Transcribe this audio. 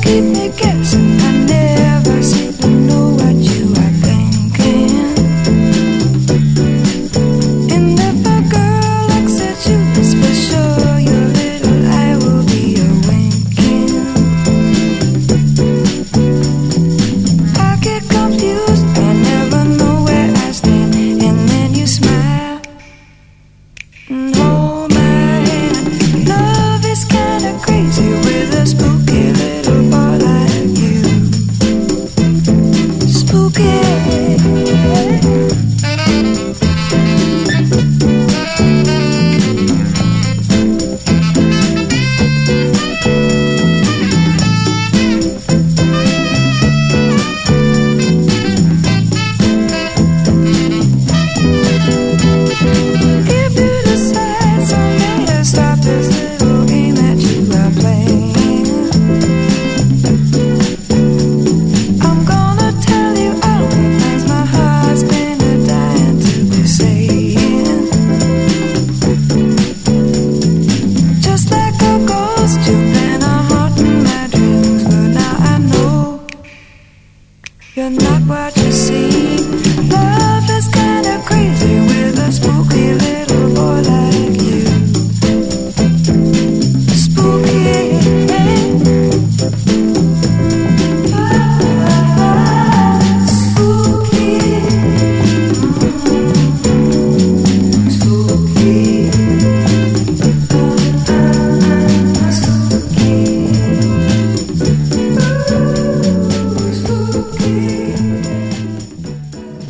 keep me guessing. I never seem to know what you are thinking. And if a girl looks at you, it's for sure your little eye will be a winking. I get confused, I never know where I stand. And then you smile and hold my hand. Love is kinda crazy with a spooky little boy like you. Spooky. If you decide someday to stop this little game that you are playing, I'm gonna tell you all the things my heart's been dying to be saying. Just like a ghost, you've been a haunting my dreams, but now I know you're not what you see.